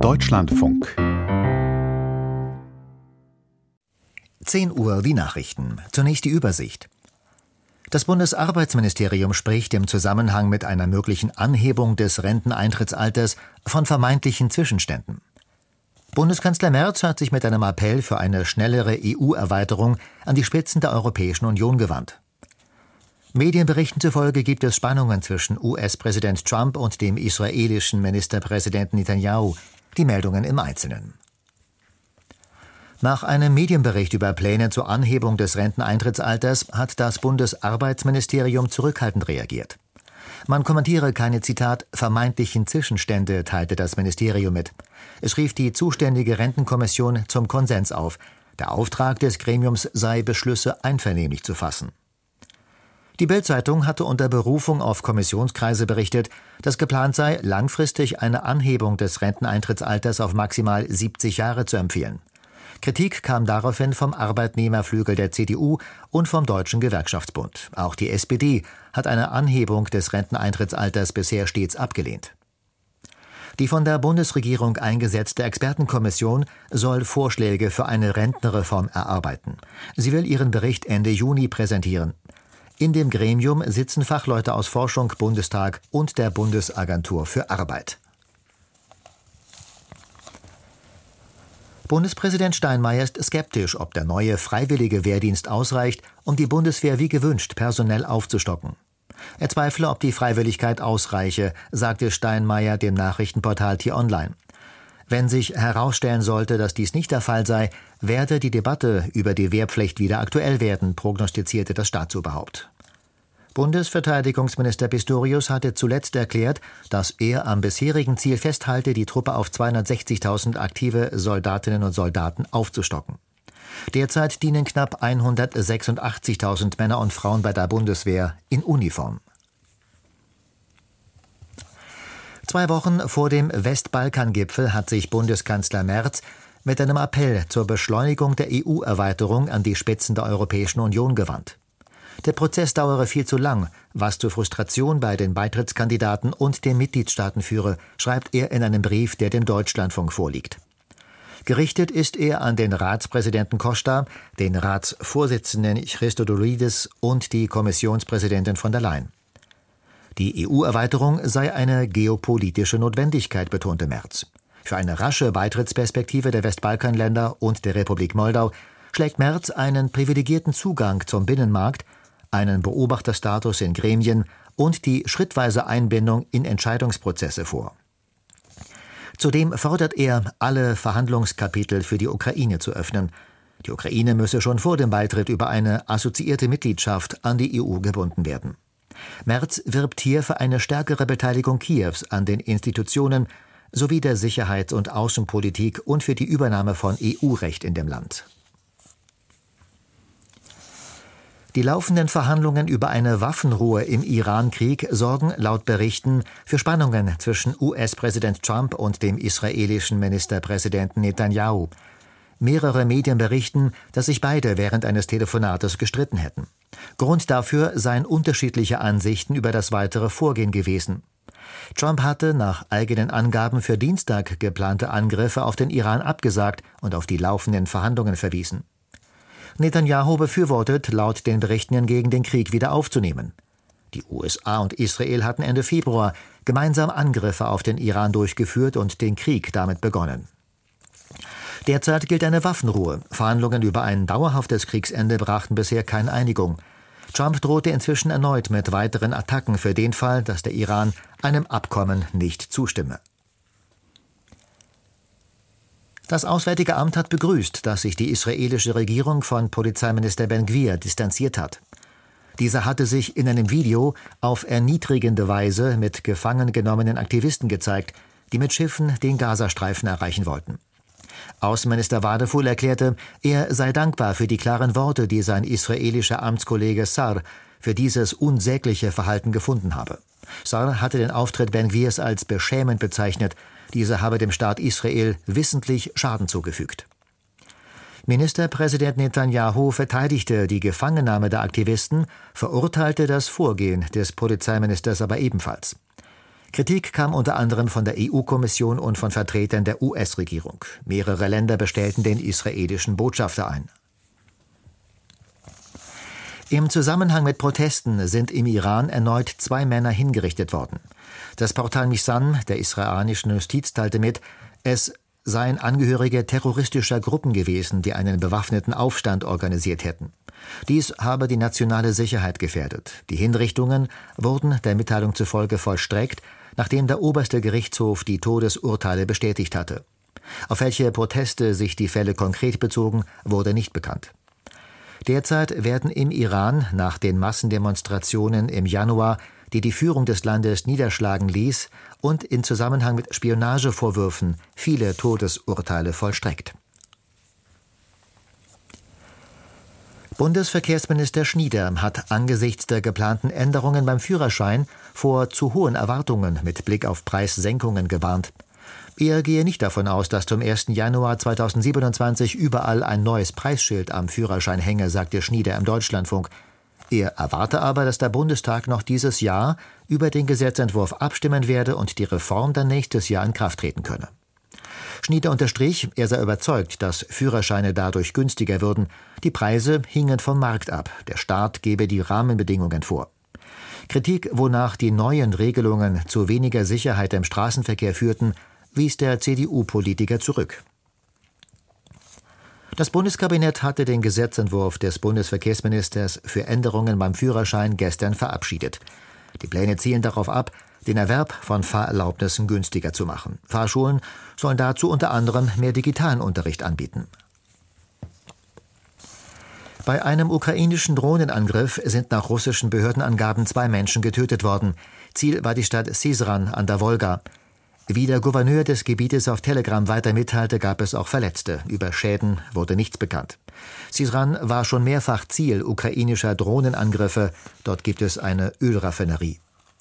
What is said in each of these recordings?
Deutschlandfunk. 10 Uhr die Nachrichten. Zunächst die Übersicht. Das Bundesarbeitsministerium spricht im Zusammenhang mit einer möglichen Anhebung des Renteneintrittsalters von vermeintlichen Zwischenständen. Bundeskanzler Merz hat sich mit einem Appell für eine schnellere EU-Erweiterung an die Spitzen der Europäischen Union gewandt. Medienberichten zufolge gibt es Spannungen zwischen US-Präsident Trump und dem israelischen Ministerpräsidenten Netanyahu. Die Meldungen im Einzelnen. Nach einem Medienbericht über Pläne zur Anhebung des Renteneintrittsalters hat das Bundesarbeitsministerium zurückhaltend reagiert. Man kommentiere keine, Zitat, vermeintlichen Zwischenstände, teilte das Ministerium mit. Es rief die zuständige Rentenkommission zum Konsens auf. Der Auftrag des Gremiums sei, Beschlüsse einvernehmlich zu fassen. Die Bild-Zeitung hatte unter Berufung auf Kommissionskreise berichtet, dass geplant sei, langfristig eine Anhebung des Renteneintrittsalters auf maximal 70 Jahre zu empfehlen. Kritik kam daraufhin vom Arbeitnehmerflügel der CDU und vom Deutschen Gewerkschaftsbund. Auch die SPD hat eine Anhebung des Renteneintrittsalters bisher stets abgelehnt. Die von der Bundesregierung eingesetzte Expertenkommission soll Vorschläge für eine Rentenreform erarbeiten. Sie will ihren Bericht Ende Juni präsentieren. In dem Gremium sitzen Fachleute aus Forschung, Bundestag und der Bundesagentur für Arbeit. Bundespräsident Steinmeier ist skeptisch, ob der neue freiwillige Wehrdienst ausreicht, um die Bundeswehr wie gewünscht personell aufzustocken. Er zweifle, ob die Freiwilligkeit ausreiche, sagte Steinmeier dem Nachrichtenportal T-Online. Wenn sich herausstellen sollte, dass dies nicht der Fall sei, werde die Debatte über die Wehrpflicht wieder aktuell werden, prognostizierte das Staatsoberhaupt. Bundesverteidigungsminister Pistorius hatte zuletzt erklärt, dass er am bisherigen Ziel festhalte, die Truppe auf 260.000 aktive Soldatinnen und Soldaten aufzustocken. Derzeit dienen knapp 186.000 Männer und Frauen bei der Bundeswehr in Uniform. 2 Wochen vor dem Westbalkan-Gipfel hat sich Bundeskanzler Merz mit einem Appell zur Beschleunigung der EU-Erweiterung an die Spitzen der Europäischen Union gewandt. Der Prozess dauere viel zu lang, was zu Frustration bei den Beitrittskandidaten und den Mitgliedstaaten führe, schreibt er in einem Brief, der dem Deutschlandfunk vorliegt. Gerichtet ist er an den Ratspräsidenten Costa, den Ratsvorsitzenden Christodoulidis und die Kommissionspräsidentin von der Leyen. Die EU-Erweiterung sei eine geopolitische Notwendigkeit, betonte Merz. Für eine rasche Beitrittsperspektive der Westbalkanländer und der Republik Moldau schlägt Merz einen privilegierten Zugang zum Binnenmarkt, einen Beobachterstatus in Gremien und die schrittweise Einbindung in Entscheidungsprozesse vor. Zudem fordert er, alle Verhandlungskapitel für die Ukraine zu öffnen. Die Ukraine müsse schon vor dem Beitritt über eine assoziierte Mitgliedschaft an die EU gebunden werden. Merz wirbt hier für eine stärkere Beteiligung Kiews an den Institutionen sowie der Sicherheits- und Außenpolitik und für die Übernahme von EU-Recht in dem Land. Die laufenden Verhandlungen über eine Waffenruhe im Iran-Krieg sorgen laut Berichten für Spannungen zwischen US-Präsident Trump und dem israelischen Ministerpräsidenten Netanyahu. Mehrere Medien berichten, dass sich beide während eines Telefonates gestritten hätten. Grund dafür seien unterschiedliche Ansichten über das weitere Vorgehen gewesen. Trump hatte nach eigenen Angaben für Dienstag geplante Angriffe auf den Iran abgesagt und auf die laufenden Verhandlungen verwiesen. Netanyahu befürwortet laut den Berichten hingegen, den Krieg wieder aufzunehmen. Die USA und Israel hatten Ende Februar gemeinsam Angriffe auf den Iran durchgeführt und den Krieg damit begonnen. Derzeit gilt eine Waffenruhe. Verhandlungen über ein dauerhaftes Kriegsende brachten bisher keine Einigung. Trump drohte inzwischen erneut mit weiteren Attacken für den Fall, dass der Iran einem Abkommen nicht zustimme. Das Auswärtige Amt hat begrüßt, dass sich die israelische Regierung von Polizeiminister Ben-Gvir distanziert hat. Dieser hatte sich in einem Video auf erniedrigende Weise mit gefangen genommenen Aktivisten gezeigt, die mit Schiffen den Gazastreifen erreichen wollten. Außenminister Wadefuhl erklärte, er sei dankbar für die klaren Worte, die sein israelischer Amtskollege Sar für dieses unsägliche Verhalten gefunden habe. Sar hatte den Auftritt Ben-Gvirs als beschämend bezeichnet. Dieser habe dem Staat Israel wissentlich Schaden zugefügt. Ministerpräsident Netanyahu verteidigte die Gefangennahme der Aktivisten, verurteilte das Vorgehen des Polizeiministers aber ebenfalls. Kritik kam unter anderem von der EU-Kommission und von Vertretern der US-Regierung. Mehrere Länder bestellten den israelischen Botschafter ein. Im Zusammenhang mit Protesten sind im Iran erneut 2 Männer hingerichtet worden. Das Portal Missan der israelischen Justiz teilte mit, es seien Angehörige terroristischer Gruppen gewesen, die einen bewaffneten Aufstand organisiert hätten. Dies habe die nationale Sicherheit gefährdet. Die Hinrichtungen wurden der Mitteilung zufolge vollstreckt, nachdem der oberste Gerichtshof die Todesurteile bestätigt hatte. Auf welche Proteste sich die Fälle konkret bezogen, wurde nicht bekannt. Derzeit werden im Iran nach den Massendemonstrationen im Januar, die die Führung des Landes niederschlagen ließ, und in Zusammenhang mit Spionagevorwürfen viele Todesurteile vollstreckt. Bundesverkehrsminister Schnieder hat angesichts der geplanten Änderungen beim Führerschein vor zu hohen Erwartungen mit Blick auf Preissenkungen gewarnt. Er gehe nicht davon aus, dass zum 1. Januar 2027 überall ein neues Preisschild am Führerschein hänge, sagte Schnieder im Deutschlandfunk. Er erwarte aber, dass der Bundestag noch dieses Jahr über den Gesetzentwurf abstimmen werde und die Reform dann nächstes Jahr in Kraft treten könne. Schnieder unterstrich, er sei überzeugt, dass Führerscheine dadurch günstiger würden. Die Preise hingen vom Markt ab. Der Staat gebe die Rahmenbedingungen vor. Kritik, wonach die neuen Regelungen zu weniger Sicherheit im Straßenverkehr führten, wies der CDU-Politiker zurück. Das Bundeskabinett hatte den Gesetzentwurf des Bundesverkehrsministers für Änderungen beim Führerschein gestern verabschiedet. Die Pläne zielen darauf ab, den Erwerb von Fahrerlaubnissen günstiger zu machen. Fahrschulen sollen dazu unter anderem mehr digitalen Unterricht anbieten. Bei einem ukrainischen Drohnenangriff sind nach russischen Behördenangaben 2 Menschen getötet worden. Ziel war die Stadt Syzran an der Wolga. Wie der Gouverneur des Gebietes auf Telegram weiter mitteilte, gab es auch Verletzte. Über Schäden wurde nichts bekannt. Syzran war schon mehrfach Ziel ukrainischer Drohnenangriffe. Dort gibt es eine Ölraffinerie.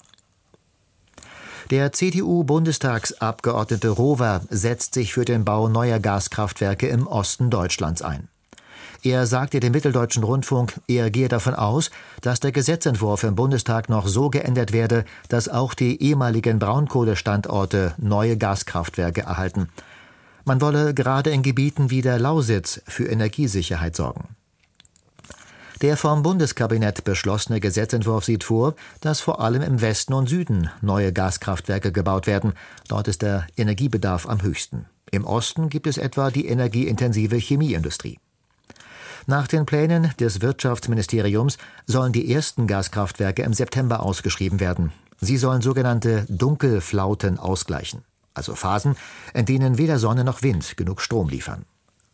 Der CDU-Bundestagsabgeordnete Rover setzt sich für den Bau neuer Gaskraftwerke im Osten Deutschlands ein. Er sagte dem Mitteldeutschen Rundfunk, er gehe davon aus, dass der Gesetzentwurf im Bundestag noch so geändert werde, dass auch die ehemaligen Braunkohlestandorte neue Gaskraftwerke erhalten. Man wolle gerade in Gebieten wie der Lausitz für Energiesicherheit sorgen. Der vom Bundeskabinett beschlossene Gesetzentwurf sieht vor, dass vor allem im Westen und Süden neue Gaskraftwerke gebaut werden. Dort ist der Energiebedarf am höchsten. Im Osten gibt es etwa die energieintensive Chemieindustrie. Nach den Plänen des Wirtschaftsministeriums sollen die ersten Gaskraftwerke im September ausgeschrieben werden. Sie sollen sogenannte Dunkelflauten ausgleichen, also Phasen, in denen weder Sonne noch Wind genug Strom liefern.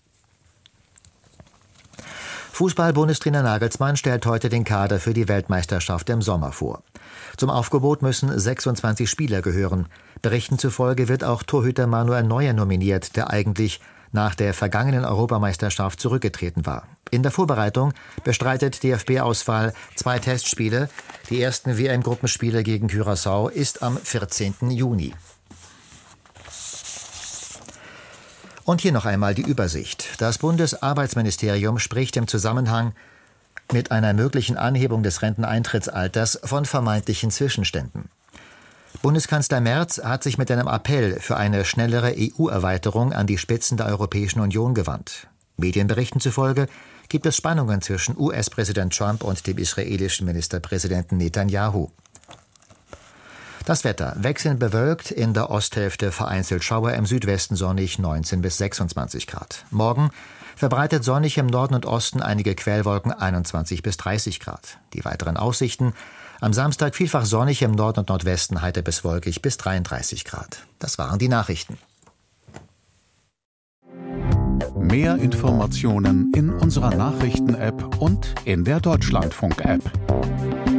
Fußball-Bundestrainer Nagelsmann stellt heute den Kader für die Weltmeisterschaft im Sommer vor. Zum Aufgebot müssen 26 Spieler gehören. Berichten zufolge wird auch Torhüter Manuel Neuer nominiert, der eigentlich nach der vergangenen Europameisterschaft zurückgetreten war. In der Vorbereitung bestreitet DFB-Auswahl 2 Testspiele. Die ersten WM-Gruppenspiele gegen Curaçao ist am 14. Juni. Und hier noch einmal die Übersicht. Das Bundesarbeitsministerium spricht im Zusammenhang mit einer möglichen Anhebung des Renteneintrittsalters von vermeintlichen Zwischenständen. Bundeskanzler Merz hat sich mit einem Appell für eine schnellere EU-Erweiterung an die Spitzen der Europäischen Union gewandt. Medienberichten zufolge gibt es Spannungen zwischen US-Präsident Trump und dem israelischen Ministerpräsidenten Netanyahu. Das Wetter: wechselnd bewölkt, in der Osthälfte vereinzelt Schauer, im Südwesten sonnig 19 bis 26 Grad. Morgen verbreitet sonnig im Norden und Osten, einige Quellwolken 21 bis 30 Grad. Die weiteren Aussichten: am Samstag vielfach sonnig, im Norden und Nordwesten heiter bis wolkig bis 33 Grad. Das waren die Nachrichten. Mehr Informationen in unserer Nachrichten-App und in der Deutschlandfunk-App.